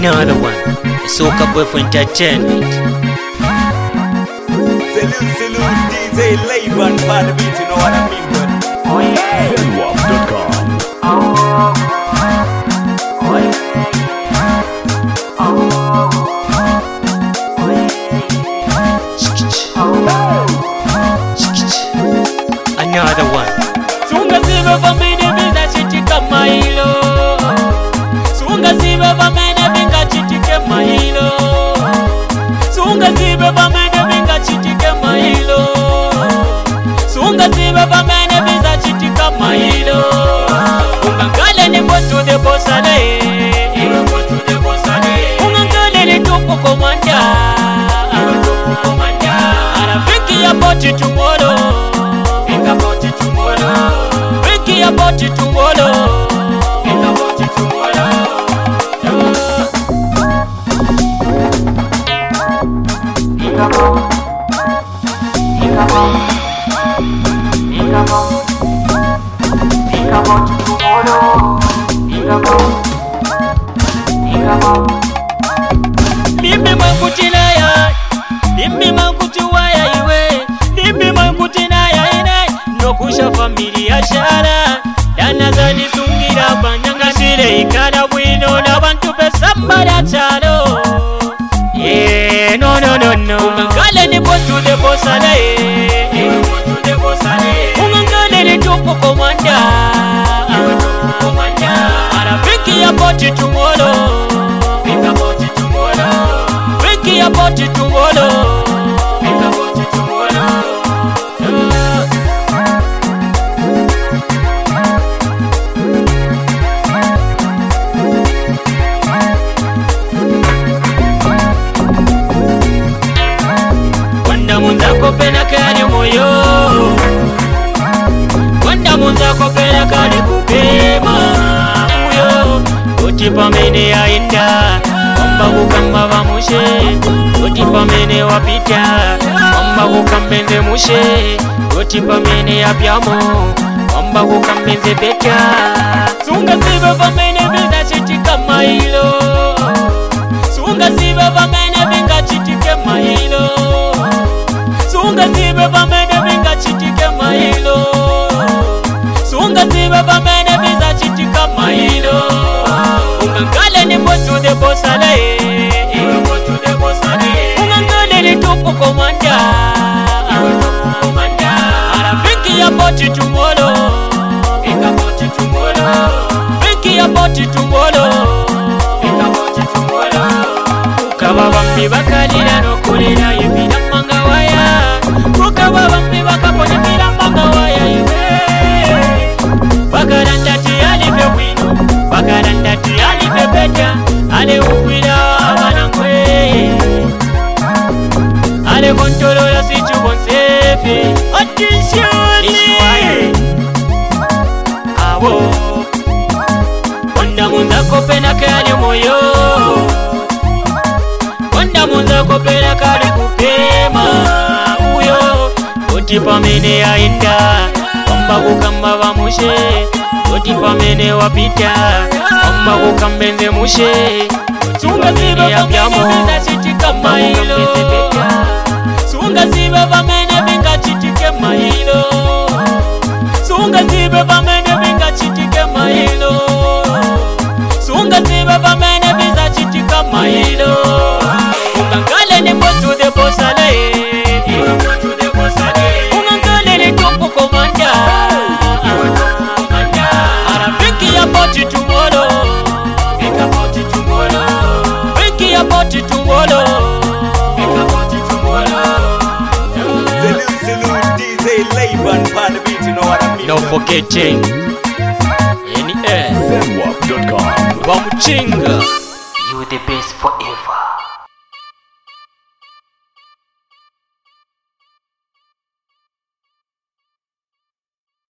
Another one. Soca Boy for Entertainment. Salute DJ Laban for the beat, you know what I mean, bro. Oh yeah. Zenwap.com. Oh yeah. Oh yeah. Another one. Sunga zibe vamene biza chitika mailo. Sunga zibe vamene binga chitike mailo. Sunga zibe vamene binga chitike mailo. Sunga zibe vamene biza chitika mailo. Ungangale ni botu de bosale. Ungangale ni tupu komanda. Arafiki ya boti tomorrow. Think about it tomorrow. Think about it tomorrow. Think about it tomorrow. Think about Bibi makutina ya, bibi makutuwa ya iwe, bibi makutina ya ine, nokusha familia shara, dana zani sungira banyanga sile ikada bwino na bantu pesambara chalo. Yeah, no. Ungangale ni botu de bosale, ungangale ni tupu komanda, arafiki ya boti tomorrow. Think about it tomorrow. Think about it tomorrow. Think about it tomorrow. Wanda munzako pena kali moyo. Wanda munzako pena kali kupema uyo. Utipa mene ya inda. Wamba kukamba vamushe, utipa mene wapita. Wamba kukambenze mushe, utipa mene ya pyamo. Wamba kukambenze beta. Sunga zibe vamene biza chitika mailo. Sunga zibe vamene binga chitike mailo. Sunga zibe vamene binga chitike mailo. Sunga zibe vamene biza chitika mailo. Ungangale ni botu de bosale. Ungangale ni tupu komanda. Arafiki ya boti tomorrow. Think about it tomorrow. Think about it tomorrow. Think about it tomorrow. Ukaba bambi bakalira nokulira ibira manga waya. Ukaba bambi bakaponya ibira manga waya iwe. Bakaranda tiyalife wino. Bakaranda tiyalife beta. Ale ukwira abanangwe. Ale kontolola sichubonsefe. Attention Ishwaye Awo Wanda munzako pena kali moyo. Wanda munzako pena kali kupema uyo. Utipa mene ya inda. Wamba kukamba vamushe, utipa mene wapita. Wamba kukambenze mushe, sunga zibe ya pyamo. Chitika mailo. Sunga zibe vamene binga chitike mailo. Sunga zibe vamene binga chitike mailo. Sunga zibe vamene biza chitika mailo. Ungangale ni botu de bosale. Ungangale ni tupu komanda. Arafiki ya boti tomorrow. Think about it tomorrow. Think about it tomorrow. Think about it tomorrow. Salute DJ Laban for the beat, you know what I mean, No bro. forgetting. Any Zenwap.com. Wamuchinga. You the best forever.